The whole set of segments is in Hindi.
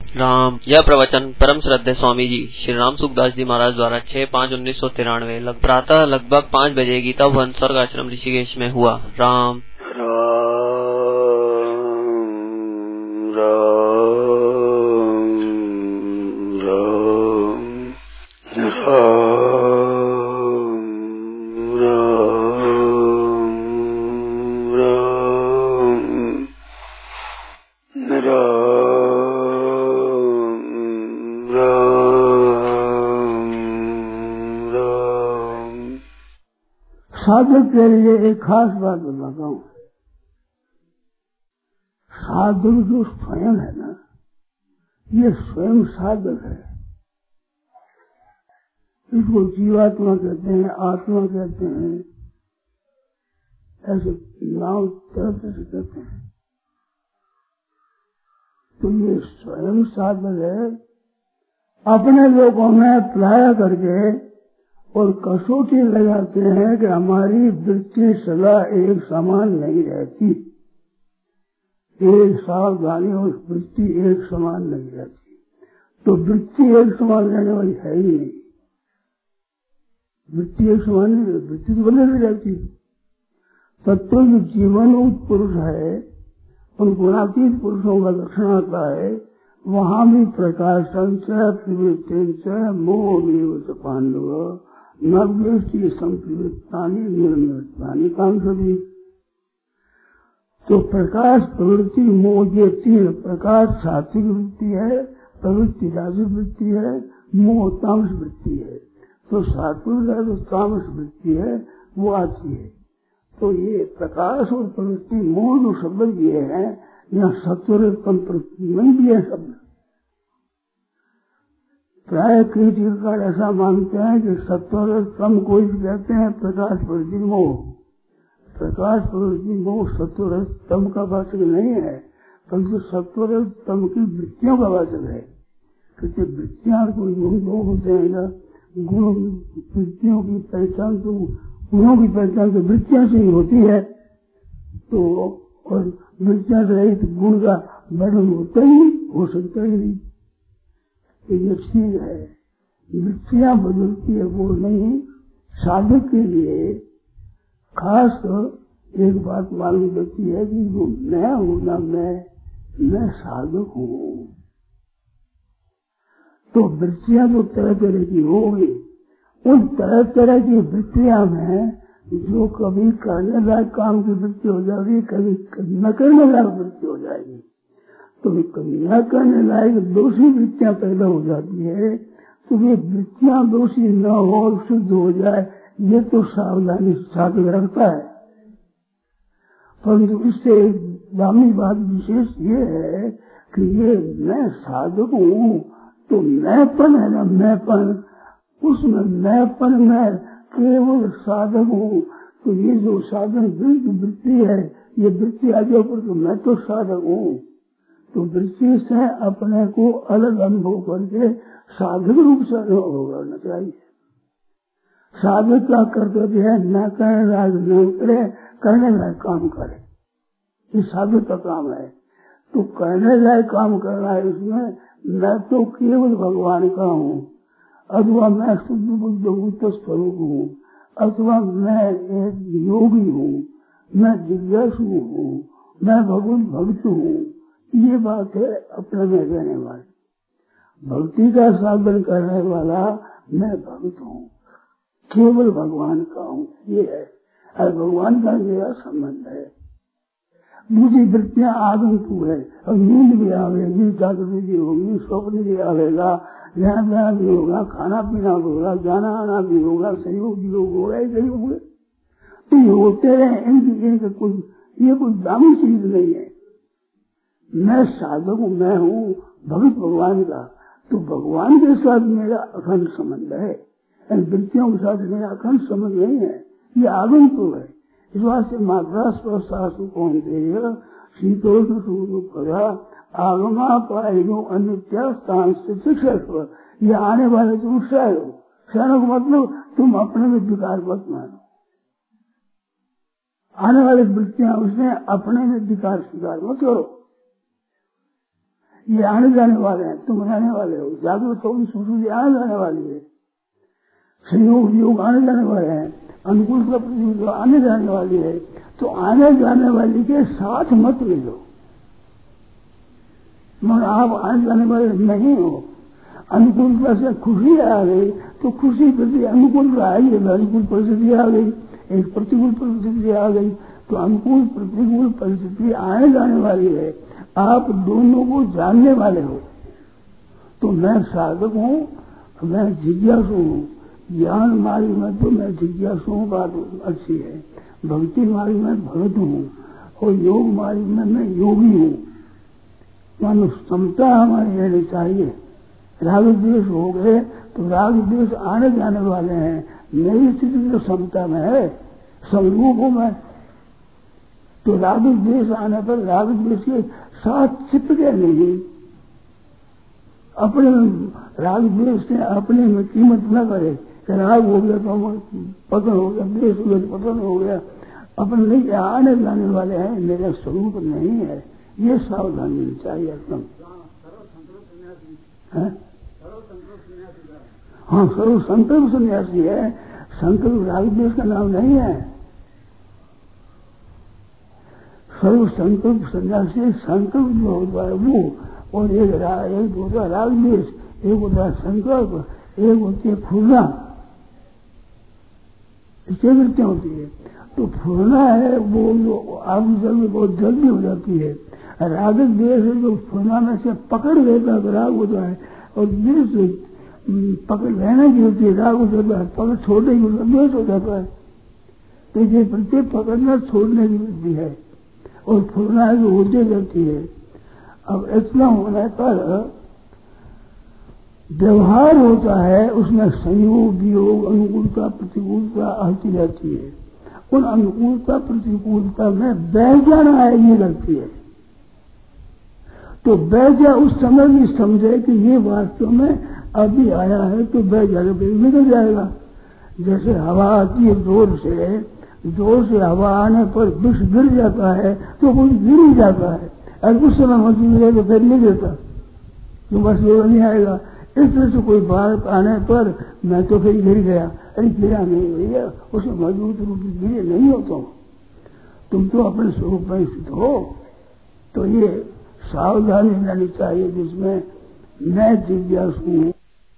राम। यह प्रवचन परम श्रद्धेय स्वामी जी श्री राम सुखदास जी महाराज द्वारा 6/5/1993 प्रातः लगभग 5 बजे गीता भवन स्वर्ग आश्रम ऋषिकेश में हुआ। राम साधक के लिए एक खास बात बताता हूँ। साधक जो स्वयं है ना, ये स्वयं साधक है। इसको जीवात्मा कहते हैं, आत्मा कहते हैं, ऐसे नाम तरह से कहते हैं। तो ये स्वयं साधक है। अपने लोगों में प्राय करके और कसौटी लगाते हैं कि हमारी वृत्ति सदा एक समान नहीं रहती, एक सावधानी और वृत्ति एक समान नहीं रहती। तो वृत्ति एक समान रहने वाली है ही नहीं। वृत्ति एक समान नहीं, वृत्ति तो बदलती रहती। तत्व जो जीवन पुरुष है, उन गुणातीत पुरुषों का लक्षण आता है। वहाँ भी प्रकाशन से प्रवृत्ति मोह पांडव नवदृष्टि संप्रवृत्तानि निर्मृतानि काम सभी। तो प्रकाश प्रवृत्ति मोह ये तीन, प्रकाश सात्विक वृत्ति है, प्रवृत्ति राजसिक वृत्ति है, मोह तामस वृत्ति है। तो सात्विक तामस वृत्ति है वो आती है। तो ये प्रकाश और प्रवृत्ति मोह जो शब्द दिए हैं, यहाँ सत्वर प्रवृत्ति नहीं दिए शब्द। प्राय कई टीकाकार ऐसा मानते हैं कि सत्वर तम को कहते हैं प्रकाश प्रवृत्ति मोह। प्रकाश प्रवृत्ति मोह सत्वर तम का वाचक नहीं है, परंतु सत्वर तम की वृत्तियों का वाचक है। क्योंकि वृत्तियां कोई दो होते हैं ना, गुण वृत्तियों की पहचान तो गुणों की पहचान तो वृत्तियां से ही होती है। तो और वृत्तियां से रहित गुण का वर्णन होता ही हो सकता ही नहीं। ये चीज है, वृत्तियां बदलती है वो नहीं। साधक के लिए खास एक बात मालूम होती है कि जो मैं हूं ना, मैं साधक हूँ। तो वृत्तियां जो तरह तरह की होगी, उन तरह तरह की वृत्तियां में जो कभी करने लायक काम की वृत्ति हो जाएगी, कभी न करने लायक वृत्ति हो जाएगी। तो कभी न करने लायक दोषी वृत्तियां पैदा हो जाती है। तो ये वृत्तियां दोषी न हो और शुद्ध हो जाए, ये तो सावधानी साधक रखता है। परंतु इससे दामी बात विशेष ये है कि ये मैं साधक हूँ, तो मैंपन है ना, मैंपन, उसमें मैंपन में केवल साधक हूँ। तो ये जो साधन वृत्ति है, ये वृत्ति आगे ऊपर तो मैं तो साधक हूँ। तो वृत्ति से अपने को अलग अनुभव करके साधक रूप से अनुभव करना चाहिए। साधक का कर्तव्य है न करने लायक नहीं करे, करने लायक काम करे। ये साधक का काम है। तो करने लायक काम करना है। इसमें मैं तो केवल भगवान का हूँ, अथवा मैं शुद्ध बुद्ध भूत स्वरूप हूँ, अथवा मैं एक योगी हूँ, मैं जिज्ञासु हूँ, मैं भगवत भक्त हूँ। ये बात है अपने में रहने वाली। भक्ति का साधन करने वाला मैं भक्त हूँ, केवल भगवान का हूँ, ये है। और भगवान का मेरा संबंध है। मुझे वृत्तियां आगंतुक है। अब नींद भी आवेगी, जागृति भी होगी, स्वप्न भी आवेगा, ध्यान ध्यान भी होगा, खाना पीना भी होगा, जाना आना भी होगा, सहयोग भी होगा, ऐसे ही होंगे। तो ये होते रहे, ये कोई दामी चीज नहीं है। मैं साधक हूँ, मैं हूँ भगत भगवान का। तो भगवान के साथ मेरा अखंड संबंध है, वृत्तियों के साथ मेरा अखंड संबंध नहीं है। ये आगंतुक है। इस वास्ते मात्रा स्वशासु कौन देगा शीतोष्ण सूर्य पदा आगमा पाएगो अनित्या स्थान से शिक्षा। ये आने वाले तुम शहर हो। शहरों का मतलब तुम अपने में विकार मत मानो। आने वाली वृत्तियां उसमें अपने में विकार स्वीकार मत करो। ये आने जाने वाले हैं, तुम रहने वाले हो। जागृत होगी सुश्रुति आने जाने वाली है, संयोग योग आने जाने वाले हैं, अनुकूल का प्रतिकूल आने जाने वाली है। तो आने जाने वाली के साथ मत ले लो, मगर आप आने जाने वाले नहीं हो। अनुकूलता से खुशी आ गई तो खुशी प्रति अनुकूलता आई है, अनुकूल परिस्थिति आ गई, एक प्रतिकूल परिस्थिति आ गई, तो अनुकूल प्रतिकूल परिस्थिति आने जाने वाली है। आप दोनों को जानने वाले हो। तो मैं साधक हूँ, मैं जिज्ञासु हूँ। ज्ञान मार्ग में तो मैं जिज्ञासु हूँ, बात अच्छी है। भक्ति मार्ग में भगत हूँ और योग मार्ग में मैं योगी हूँ। मानो समता हमारी रहनी चाहिए। राग द्वेष हो गए तो राग द्वेष आने जाने वाले हैं। मेरी स्थिति तो समता में है, समरूप हूँ मैं। तो राग द्वेष आने पर राग द्वेष के साथ चिपके नहीं, अपने राग द्वेष से अपने में कीमत न करे। राग हो गया तो पतन हो गया, द्वेष हो गया तो पतन हो गया। अपन नहीं आने जाने वाले हैं, मेरा स्वरूप नहीं है। ये सावधानी चाहिए एकदम। हाँ, सर्व संकल्प सन्यासी है। संकल्प राग द्वेष का नाम नहीं है। सर्व संकल्प सन्यासी संकल्प जो होता है वो, और एक होता है राग द्वेष, एक होता है संकल्प, एक होती है फूलना। इससे वृत्तियां होती है। तो फूलना है वो जो आग जल्दी बहुत जल्दी हो जाती है। राग द्वेष है जो फूलना में से पकड़ लेता है, राग होता है। और द्वेष पकड़ रहने की होती है, राग हो जाता है। पकड़ छोड़ने की होता है, द्वेष हो जाता है। तो ये प्रत्येक पकड़ना छोड़ने की वृत्ति है और फूलना है जो होते जाती है। अब इतना होने पर व्यवहार होता है, उसमें संयोग वियोग अनुकूलता प्रतिकूलता आती रहती है। उन अनुकूलता प्रतिकूलता में बह जाना है, ये लगती है। तो बह जा उस समय भी समझे कि ये वास्तव में अभी आया है, तो बह जाएगा, निकल जाएगा। जैसे हवा आती है जोर से हवा आने पर विष गिर जाता है तो वो गिर ही जाता है। अगर उस समय मौजूद रहे तो फिर नहीं गिरता, तो बस वो नहीं आएगा। इस तरह से कोई बात आने पर मैं तो फिर गिर गया, अरे गिरा नहीं भैया, उसमें मौजूद रूप गिरे नहीं हो तुम तो अपने स्वरूप में स्थित हो। तो ये सावधानी लेनी चाहिए, जिसमें मैं जिज्ञासु हूँ,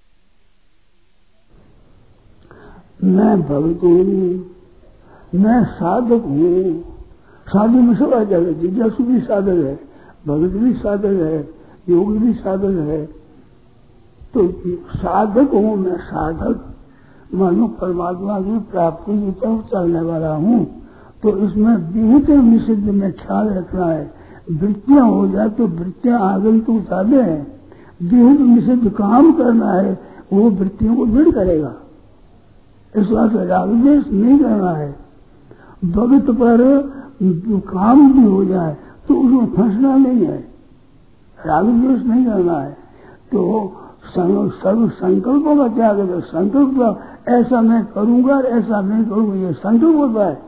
मैं भक्त हूँ, मैं साधक हूँ। साधक में सब आ जाएगा। जिज्ञासु भी साधक है, भगत भी साधक है, योग भी साधक है। तो साधक हूँ मैं, साधक मानो परमात्मा की प्राप्ति की तरफ चलने वाला हूँ। तो इसमें विहित निषिद्ध में ख्याल रखना है। वृत्तियां हो जाए तो वृत्तियां आगंतुक साधे हैं, विहित निषिद्ध काम करना है, वो वृत्तियों को दृढ़ करेगा। इस बात से राग द्वेष नहीं करना है। भगत पर काम भी हो जाए तो उसमें फंसना नहीं है, राग द्वेष नहीं करना है। तो सर्व संकल्पों का त्याग है। संकल्प ऐसा मैं करूंगा और ऐसा नहीं करूंगा, ये संकल्प होता है।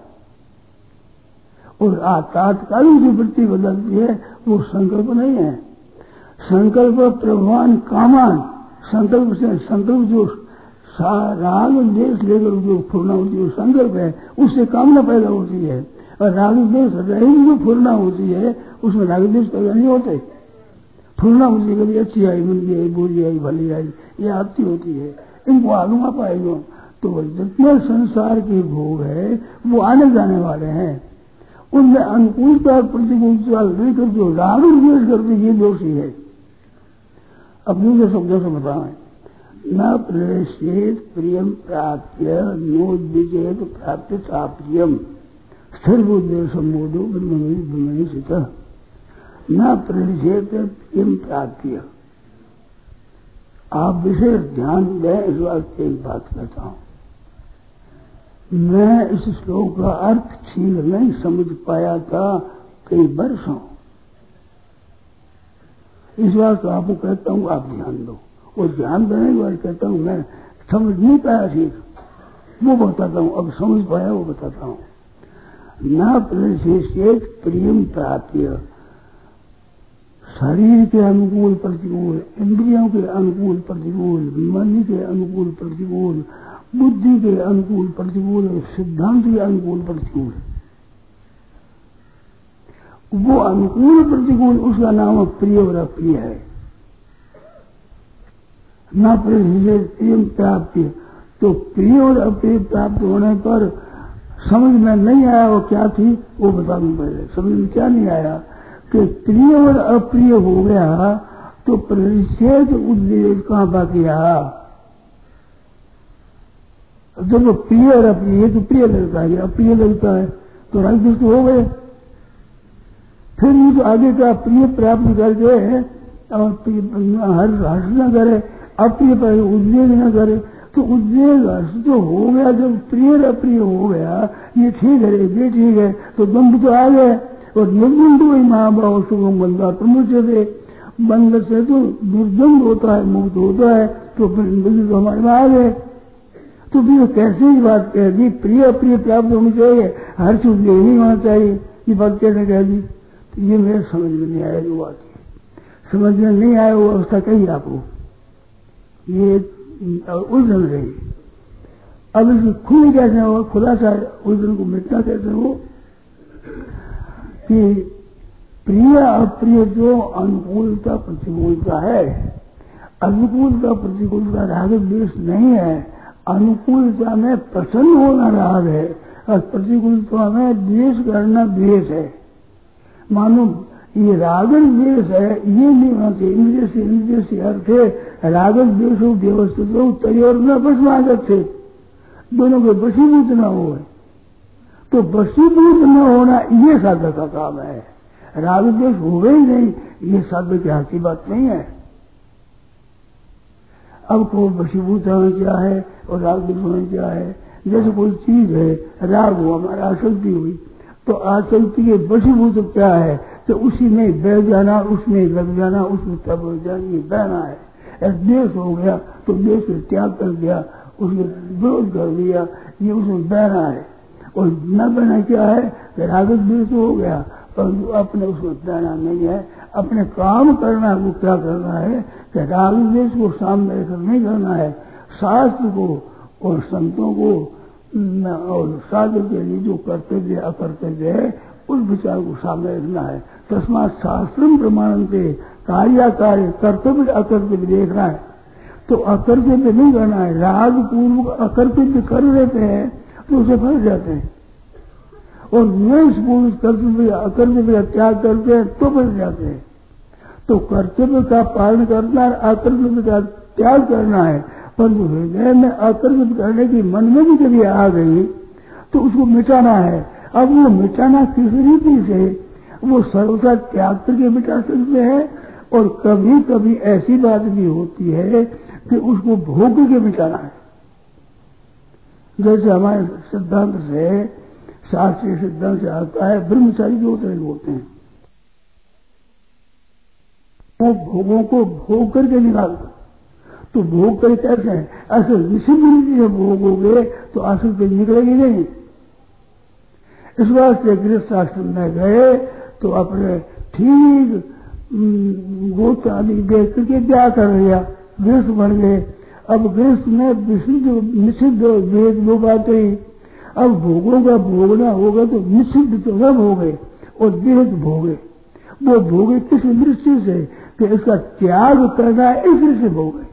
और तात्कालिक जो वृत्ति बदलती है वो संकल्प नहीं है। संकल्प प्रभवान कामान, संकल्प से संकल्प जो राग द्वेष लेकर जो फूरना होती है वो संकल्प है, उससे कामना पैदा होती है। और राग द्वेष रहित जो फूरना होती है उसमें राग द्वेष पैदा नहीं होते। फूरना होती है, कभी अच्छी आई, मंदी आई, बुरी आई, भली आई, ये आपकी होती है। इनको आलूमा पाएगा। तो जितने संसार के भोग है वो आने जाने वाले हैं, उनमें अनुकूलता और प्रतिकूलता लेकर जो राग द्वेष करते ये दोषी है। अब दूसरे शब्दों से बताएं, न प्रेषेत प्रियम प्राप्य नोद्विजेत प्राप्य साप्रियम सर्वोद्देश सम्मोदो ब्रह्मणि सितः। न प्रेषेत प्रियम प्राप्य, आप विशेष ध्यान दें। इस बात की एक बात कहता हूं, मैं इस श्लोक का अर्थ ठीक नहीं समझ पाया था कई वर्षों। इस बात को आपको कहता हूँ, आप ध्यान दो। और ध्यान देने के बाद कहता हूँ मैं समझ नहीं पाया ठीक, वो बताता हूँ। अब समझ पाया वो बताता हूँ। न प्रशेषेत प्रियम प्राप्य शरीर के अनुकूल प्रतिकूल, इंद्रियों के अनुकूल प्रतिकूल, मन के अनुकूल प्रतिकूल, बुद्धि के अनुकूल प्रतिकूल, सिद्धांत के अनुकूल प्रतिकूल। वो अनुकूल प्रतिकूल उसका नाम प्रिय और अप्रिय है। न प्रिय प्राप्ति, तो प्रिय और अप्रिय प्राप्त होने पर समझ में नहीं आया वो क्या थी, वो बता दूं पहले। समझ में क्या नहीं आया कि प्रिय और अप्रिय हो गया तो परिच्छेद उद्देश्य कहाँ बाकी रहा। जब वो प्रिय और अप्रिय, तो प्रिय लगता है, अप्रिय लगता है तो राग द्वेष हो गए। फिर ये तो आगे का प्रिय प्राप्त करके और हर्ष न करे, अप्रिय पर उद्वेग न करे, तो उद्वेग हर्ष तो हो गया। जब प्रिय और अप्रिय हो गया, ये ठीक है ये ठीक है, तो द्वंद्व तो आ गए। और निर्द्वंद वही महाभाव सुगम बंधा प्रमुख से बंध से तो निर्द्वंद होता है, मुक्त होता है, तो फिर तो हमारे में आ गए। तो फिर कैसे ही बात कह दी प्रिय अप्रिय प्राप्त होनी चाहिए, हर्ष उद्वेग नहीं होना चाहिए, ये बात कैसे कह दी। तो ये मेरे समझ में नहीं आया। जो बात समझ में नहीं आया वो अवस्था कही आपको, ये उलझन रही। अब इसकी खुली कैसे हो, खुलासा उलझन को मिटना कैसे हो कि प्रिय अप्रिय जो अनुकूलता प्रतिकूलता है, अनुकूलता प्रतिकूलता राग द्वेष नहीं है। अनुकूलता में प्रसन्न होना राग है और प्रतिकूलता में द्वेष करना द्वेष है। मानो ये रागन द्वेष है, ये नहीं होना चाहिए। इंद्रिय से अर्थ है रागन द्वेष व्यवस्थित हो तैयार न बसमागत से, दोनों के वशीभूत न हो। तो वशीभूत न होना ये साधक का काम है। राग द्वेष हुए ही नहीं, ये साधक की हाथ की बात नहीं है। अब को वशीभूत होना क्या है और राग द्वेष होना क्या है। जैसे कोई चीज है, राग हो, हमारा आसक्ति हुई, तो आसक्ति के वशीभूत क्या है, तो उसी में बह जाना, उसमें लग जाना, उसमें तब हो जाना, ये बहना है। द्वेष हो गया तो द्वेष को त्याग कर दिया, उसको विरोध कर दिया, ये उसमें बहना है। और न बहना क्या है, राग द्वेष हो गया, परंतु अपने उसमें बहना नहीं है। अपने काम करना, वो क्या करना है कि राग द्वेष को सामने रखकर नहीं करना है। शास्त्र को और संतों को और साधु के लिए जो कर्तव्य अकर्तव्य है उस विचार को सामने रखना है। तस्मात् शास्त्रम प्रमाणन्ते कार्याकार्य कर्तव्य अकर्तव्य देखना है। तो अकर्तव्य नहीं करना है। राग पूर्वक अकर्तव्य कर लेते हैं तो उसे फंस जाते हैं, और द्वेष पूर्वक कर्तव्य अकर्तव्य त्याग करते हैं तो फंस जाते हैं। तो कर्तव्य का पालन करना है, अकर्तव्य का त्याग करना है। परंतु हृदय में अकर्तव्य करने की मन में भी कभी आ गई तो उसको मिटाना है। अब वो मिटाना किस रीति से, वो सर्वथा त्याग करके मिटा सकते हैं, और कभी कभी ऐसी बात भी होती है कि उसको भोग के मिटाना है। जैसे हमारे सिद्धांत से, शास्त्रीय सिद्धांत से आता है, ब्रह्मचारी दो तरह के होते हैं। वो भोगों को भोग करके निकालते, तो भोग करे कैसे है, ऐसे निषिद्ध रीति से भोगोगे तो आसक्ति निकलेगी नहीं। इस वास्ते गृहस्थ आश्रम में गए तो अपने ठीक गोत्र आदि देख करके ब्याह कर लिया, गृहस्थ बन गए। अब गृहस्थ में विशुद्ध निषिद्ध भेद दो बातें ही। अब भोगों का भोगना होगा तो निषिद्ध तो सब हो गए और गृहस्थ भोगे। वो भोगे किस दृष्टि से कि इसका त्याग करना है, इस दृष्टि से भोगे।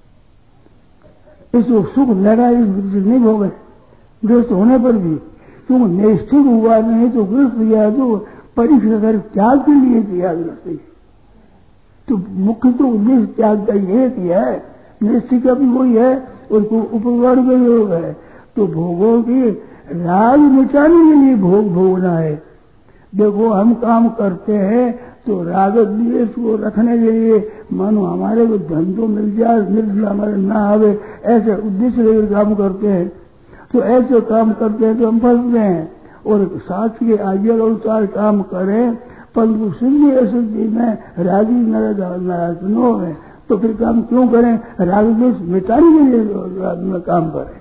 इसको सुख लेना इस दृष्टि से नहीं भोगे गृहस्थ होने पर भी। क्यों निष्ठिक हुआ नहीं तो गृहस्थ गया तो परीक्षा कर त्याग के लिए किया गृहस्थ। तो मुख्य तो उद्देश्य त्याग का ये किया है, निष्ठिक का भी वही है और उपकार का योग है। तो भोगों की राग मिटाने के लिए भोग भोगना है। देखो हम काम करते हैं तो राग द्वेष को रखने के लिए, मानो हमारे को धन तो मिल जाए, निर्जल हमारे ना आवे, ऐसे उद्देश्य लेकर काम करते हैं। तो ऐसे काम करते हैं तो हम फंसते हैं। और शास्त्र के आज्ञा के अनुसार काम करें, परंतु सिद्धि असिद्धि में रागी नाराज न हो, तो फिर काम क्यों करें। राग द्वेष मिटाने के लिए काम करें।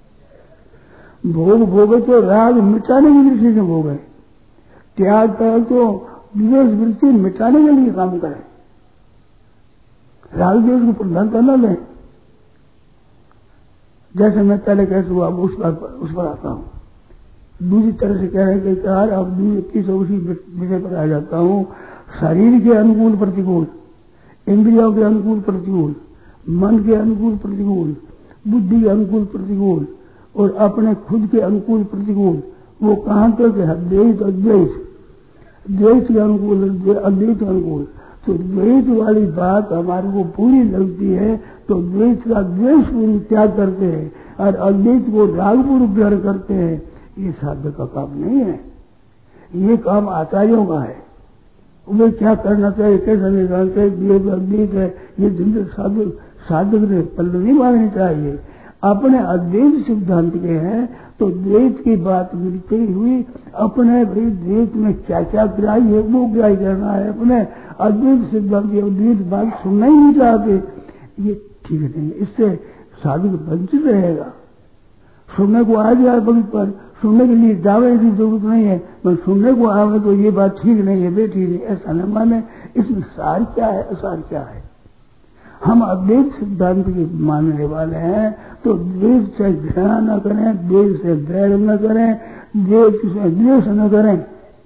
भोग भोगे तो राग मिटाने की दृष्टि से भोगे, त्याग करे तो द्वेष वृत्ति मिटाने के लिए काम करें। राग द्वेष को प्रधानता न दें। जैसे मैं पहले कैसे हुआ उस पर आता हूँ। दूसरी तरह से कह रहे हैं कि यार अब उसी विषय पर आ जाता हूँ। शरीर के अनुकूल प्रतिकूल, इंद्रियों के अनुकूल प्रतिकूल, मन के अनुकूल प्रतिकूल, बुद्धि के अनुकूल प्रतिकूल और अपने खुद के अनुकूल प्रतिकूल, वो कहाँ तक है? द्वैत अद्वैत, द्वैत के अनुकूल अद्वैत के अनुकूल। तो द्वैत वाली बात हमारे को पूरी लगती है तो द्वैत का द्वेष पूर्व त्याग करते हैं और अद्वैत को राग पूर्व ग्रहण करते हैं। ये साधक का काम नहीं है, ये काम आचार्यों का है। उन्हें क्या करना चाहिए, कैसा नहीं करना चाहिए, द्वैत अद्वैत है, ये जिनसे साधक ने पल्ले नहीं मारनी चाहिए। अपने अद्वैत सिद्धांत के हैं तो द्वैत की बात मिलती हुई अपने भाई द्वैत में क्या क्या ग्राह्य है वो ग्राह्य करना है। अपने अद्वैत सिद्धांत की अद्वैत बात सुनना ही नहीं चाहते, ये ठीक नहीं। इससे साधक वंचित रहेगा। सुनने को आ जाए पंक्ति पर, सुनने के लिए जावे की जरूरत नहीं है, पर सुनने को आवे तो ये बात ठीक नहीं है, बेटी नहीं, ऐसा न माने। इसमें सार क्या है, असार क्या है? हम अद्वैत सिद्धांत के मानने वाले हैं तो द्वेष से घृणा न करें, द्वेष से वैर न करें, द्वेष से द्वेष न करें।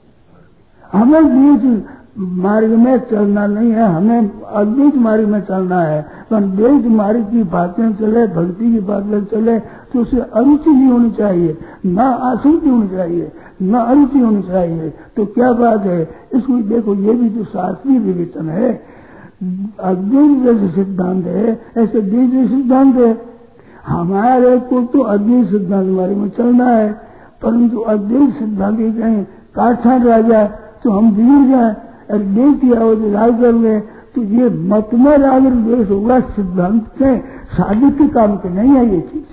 हमें द्वेष मार्ग में चलना नहीं है, हमें अद्वैत मार्ग में चलना है। पर द्वैत मार्ग की बातें चले, भक्ति की बातें चले तो उसे अरुचि नहीं होनी चाहिए, न आसक्ति होनी चाहिए, न अरुचि होनी चाहिए। तो क्या बात है? इसको देखो, ये भी तो शास्त्रीय विवेचन है। अद्वैत जैसे सिद्धांत है ऐसे द्वैत सिद्धांत है। हमारे को तो अद्वैत सिद्धांत मार्ग में चलना है, परंतु अद्वैत सिद्धांत की कहीं काटछाट रह जाए तो हम बिगड़ जाए और द्वेष की आवाज राग कर ले तो ये मत में राग द्वेष होगा। सिद्धांत से साधक के काम के नहीं है ये चीज।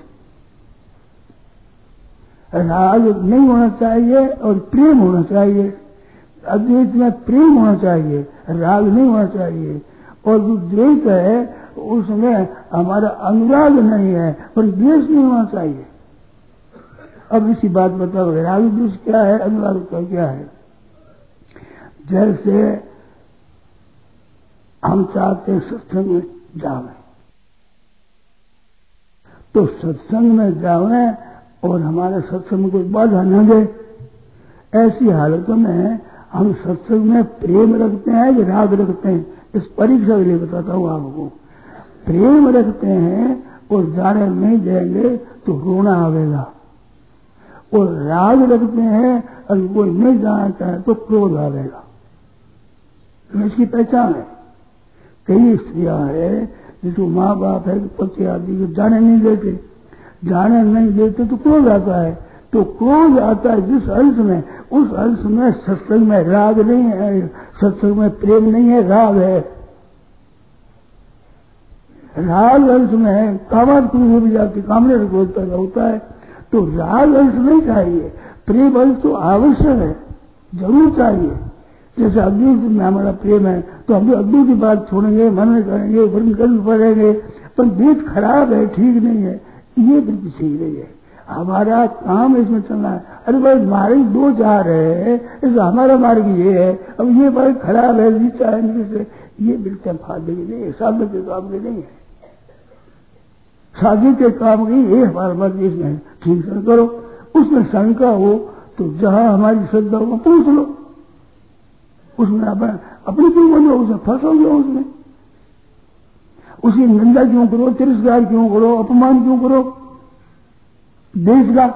राग नहीं होना चाहिए और प्रेम होना चाहिए। अद्वैत में प्रेम होना चाहिए, राग नहीं होना चाहिए। और जो द्वैत है उसमें हमारा अनुराग नहीं है पर द्वेष नहीं होना चाहिए। अब इसी बात बताओ, राग द्वेष क्या है, अनुराग का क्या है? जैसे हम चाहते हैं सत्संग में जावे तो सत्संग में जावे और हमारे सत्संग में कोई बाधा न दे। ऐसी हालतों में हम सत्संग में प्रेम रखते हैं कि राग रखते हैं? इस परीक्षा के लिए बताता हूँ आपको। प्रेम रखते हैं और जाने नहीं देंगे तो रोना आवेगा, और राग रखते हैं और कोई नहीं जाना चाहे तो क्रोध आवेगा। इसकी पहचान है। कई स्त्रियां है जिसको माँ बाप है पति आदि को जाने नहीं देते, जाने नहीं देते तो क्रोध आता है। तो क्रोध आता है जिस अंश में, उस अंश में सत्संग में राग नहीं है, सत्संग में प्रेम नहीं है, राग है। राग अंश में है, कामात्म भी जाती, कामने से क्रोध पैदा होता है। तो राग अंश नहीं चाहिए, प्रेम अंश तो आवश्यक है, जरूर चाहिए। जैसे अद्वैत में हमारा प्रेम है तो हम भी अद्वैत की बात छोड़ेंगे, मनन करेंगे, वर्ण कर्म पढ़ेंगे, पर द्वैत खराब है, ठीक नहीं है, ये वृत्ति ठीक नहीं है। हमारा काम इसमें चलना है। अरे भाई मार्ग दो जा रहे हैं, इसलिए हमारा मार्ग ये है, अब ये मार्ग खराब है, नीचा है, नीचे, ये वृत्तियां फायदे की नहीं है, साधक के काम की नहीं है। साधक के काम की ये हमारा मर्जी, इसमें ठीक से करो। उसमें शंका हो तो जहां हमारी श्रद्धा हो पूछ लो, उसमें अपनी क्यों बनो, उसमें फंसोगे, उसमें उसकी निंदा क्यों करो, तिरस्कार क्यों करो, अपमान क्यों करो देश का,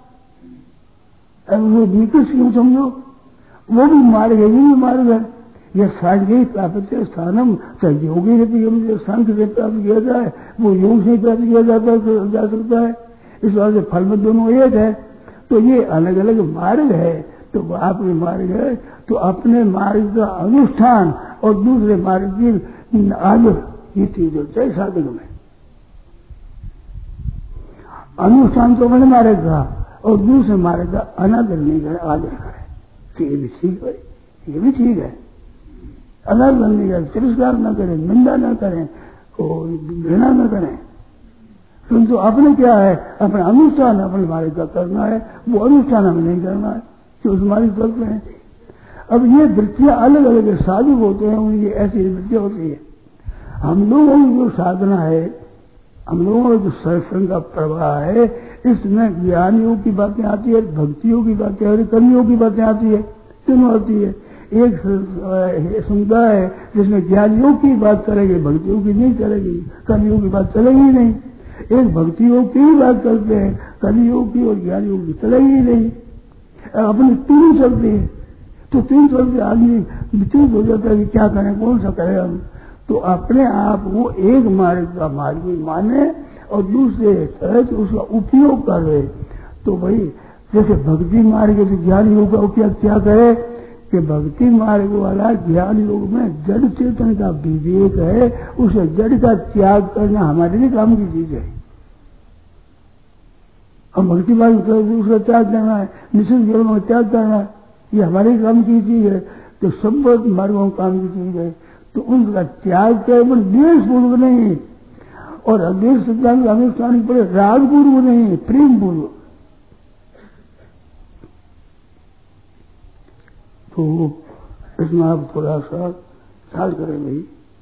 वो निकृष्ट क्यों समझो? वो भी मार्ग है, ये भी मार्ग है। यह सांख्य प्राप्त स्थानम सहयोगी रहती, सांख्य से प्राप्त किया जाए, वो योग से प्राप्त किया जा सकता है। इस बात से फल में दोनों एक है। तो ये अलग अलग मार्ग है। तो आपके मार्ग है तो अपने मार्ग का अनुष्ठान और दूसरे मार्ग की आदर, ये चीज होता है साधक में। अनुष्ठान तो अपने मार्ग का और दूसरे मार्ग का अनादर नहीं करे, आदर करे, तो ये भी ठीक है, ये भी ठीक है। अनादर नहीं करे, तिरस्कार न करें, निंदा न करें और घृणा न करें। तो अपने क्या है, अपना अनुष्ठान अपने मार्ग का करना है, वो अनुष्ठान हमें नहीं करना है कि उस मार्ग करते हैं। अब ये वृत्तियां अलग अलग साधु होते हैं, उनकी ऐसी वृत्तियां होती है। हम लोगों की जो साधना है, हम लोगों का जो सत्संग का प्रवाह है, इसमें ज्ञान योग की बातें आती है, भक्ति योग की बातें और कर्म योग की बातें आती है, तीनों आती है। एक समुदाय है जिसमें ज्ञान योग की बात करेगी, भक्ति योग की नहीं चलेगी, कर्म योग की बात चलेगी ही नहीं। एक भक्ति योग की ही बात करते हैं, कर्म योग की और ज्ञान योग की चलेगी ही नहीं। अपने तीनों चलते हैं, तो तीन चलते आदमी विचलित हो जाता है कि क्या करें, कौन सा करें हम। तो अपने आप वो एक मार्ग का मार्ग माने और दूसरे तरह से उसका उपयोग करे। तो भाई जैसे भक्ति मार्ग से ज्ञान योग का उपयोग क्या करे कि भक्ति मार्ग वाला ज्ञान योग में जड़ चेतन का विवेक है, उसे जड़ का त्याग करना हमारे लिए काम की चीज है। हम भक्ति मार्ग उसका त्याग करना है, निश्चित ज्ञान में त्याग करना है, ये हमारे काम की चीज है। तो सब मार्गों काम की चीज है, तो उनका त्याग केवल द्वेष पूर्वक नहीं और अद्वेष सिद्धांत का अनुष्ठान पड़े, राग पूर्वक नहीं, प्रेम पूर्वक। तो इसमें आप थोड़ा सा ख्याल करें भाई,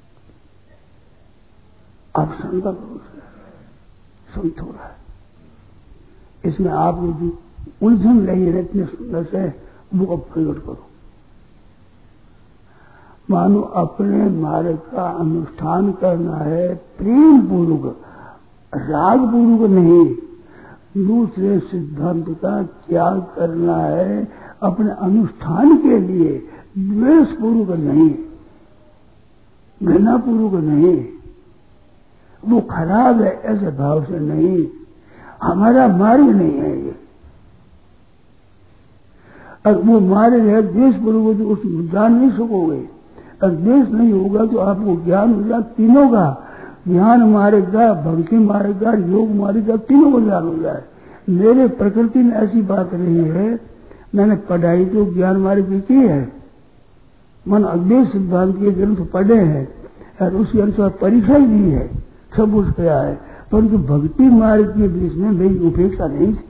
आप शंका करो, समझ हो रहा है इसमें आपको जो उलझन रही है इतने सुंदर से, वो अब प्रकट करो। मानो अपने मार्ग का अनुष्ठान करना है प्रेम पूर्वक, राग पूर्वक नहीं। दूसरे सिद्धांत का त्याग करना है अपने अनुष्ठान के लिए, द्वेष पूर्वक नहीं, घृणा पूर्वक नहीं। वो खराब है ऐसे भाव से नहीं, हमारा मार्ग नहीं है ये। और वो मार्ग है द्वेष पूर्वक, तो उस जान नहीं सकोगे। और द्वेष नहीं होगा तो आपको ज्ञान हो जाए तीनों का, ज्ञान मार्ग का, भक्ति मार्ग का, योग मार्ग का, तीनों का ज्ञान हो जाए। मेरे प्रकृति में ऐसी बात नहीं है, मैंने पढ़ाई तो ज्ञान मार्ग की है, मन अद्वैत सिद्धांत के ग्रंथ पढ़े हैं और उसके अनुसार परीक्षा ही दी है, सब कुछ किया है, परंतु भक्ति मार्ग के बीच में मेरी उपेक्षा नहीं थी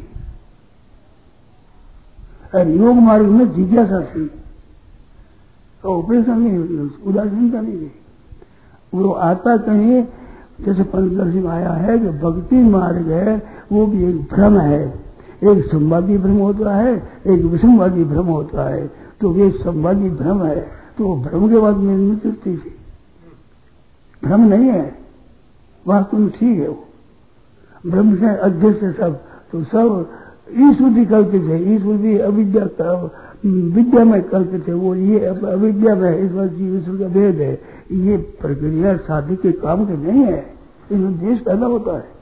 और योग मार्ग में जिज्ञासा थी, तो उपेक्षा नहीं हुई, उदासीनता नहीं थी। वो आता कहीं जैसे पंचदर्शी में आया है कि भक्ति मार्ग है वो भी एक भ्रम है, एक संवादी भ्रम होता है, एक विसंवादी भ्रम होता है। तो ये संवादी भ्रम है, तो भ्रम के बाद में निश्चित थी, भ्रम नहीं है, वास्तव में ठीक है। वो ब्रह्म से अध्यक्ष है सब, तो सब ईश्वर भी कल्पित है, ईश्वर भी अविद्या विद्या में कल्पित है, वो ये अविद्या में ईश्वर जी ईश्वर का भेद है। ये प्रक्रिया साधु के काम के नहीं है, इसमें देश पैदा होता है।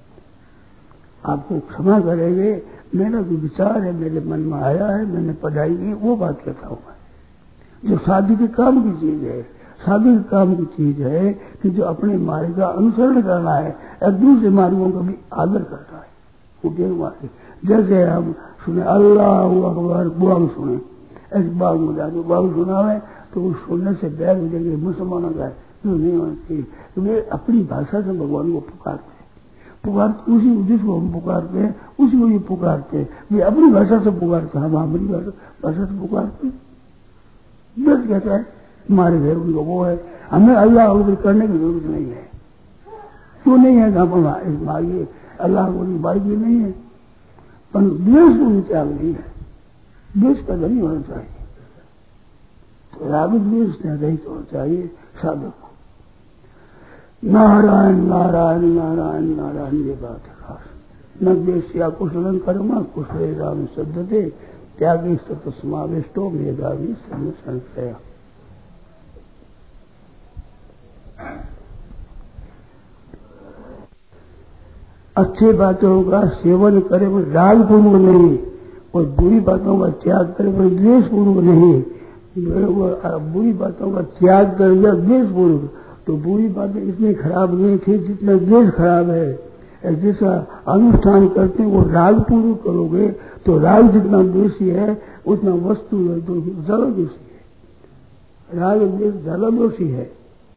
आपको क्षमा करेंगे, मेरा जो विचार है मेरे मन में आया है, मैंने पढ़ाई की, वो बात कहता हूँ मैं। जो साधु के काम की चीज है, साधु के काम की चीज है कि जो अपने मार्ग का अनुसरण करना है और दूसरे मार्गों का भी आदर करता है, वो मार्ग। जैसे हम सुने अल्लाह अकबर बाग सुने, ऐसे बाग में जाके बाग सुना है तो उस सुनने से बैर हो जाएगी, मुसलमानों का जो नहीं होना चाहिए। तो वे अपनी भाषा से भगवान को पुकारते उसी जिसको हम पुकारते हैं उसी को ये पुकारते हैं, वे अपनी भाषा से पुकारते, हम हमारी भाषा से पुकारते। बस कहता है हमारे घर उनको वो है, हमें अल्लाह अकबर करने की जरूरत नहीं है। क्यों नहीं है? मांगिए अल्लाह को मांगिए नहीं है, पर द्वेष को त्याग नहीं है, द्वेष पैदा नहीं होना चाहिए। तो राग द्वेष रहित होना चाहिए साधक को। नारायण नारायण नारायण नारायण ये बात है खास। न द्वेष्या कुशलं कर्म कुशले राम सद्धते त्यागी तत्समाविष्टो मेधावी संशय। अच्छी बातों का सेवन करे वो राग पूर्वक नहीं, और बुरी बातों का त्याग करे वो द्वेष पूर्वक नहीं। बुरी बातों का त्याग कर दिया द्वेष पूर्वक, तो बुरी बातें इतनी खराब नहीं थी जितना द्वेष खराब है। जैसा अनुष्ठान करते हैं वो राग पूर्वक करोगे तो राग जितना दोषी है उतना वस्तु ज्यादा दोषी है, राग द्वेष ज्यादा दोषी है।